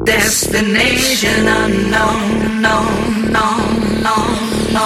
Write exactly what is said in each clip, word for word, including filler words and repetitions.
Destination unknown, no, no, no, no.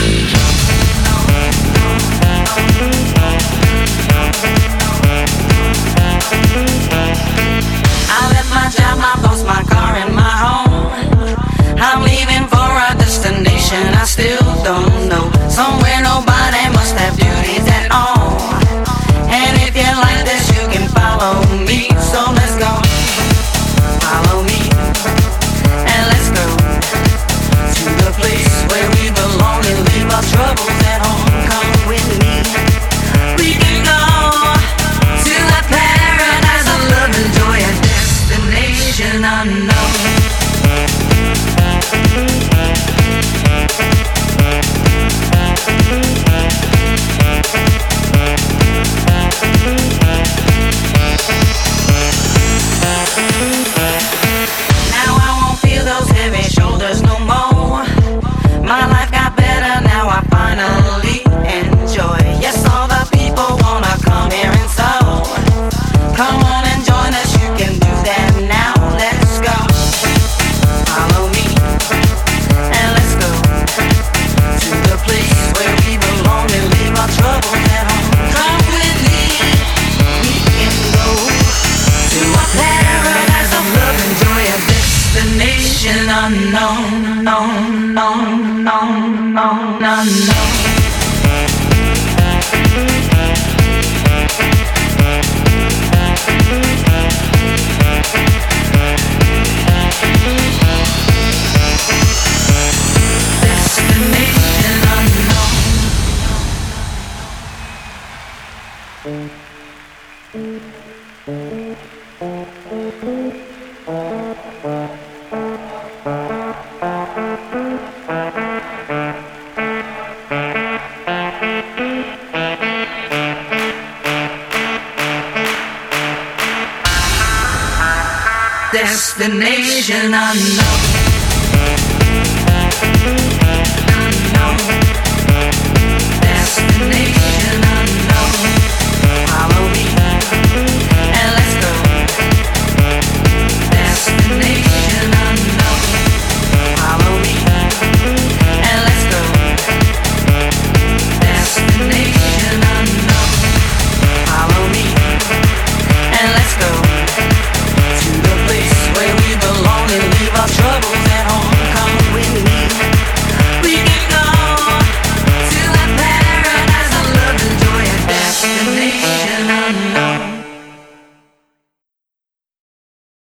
I left my job, my boss, my car, and my home. I'm leaving for a destination I still don't know. Somewhere nobody must have duties at all. And if you like this, you can follow me. So let's go. Follow me, and let's go to the place where we belong and leave our troubles at home. Come with me. We can go to a paradise of love and joy, a destination unknown. Unknown, no, no, no, no, no, no. Destination unknown.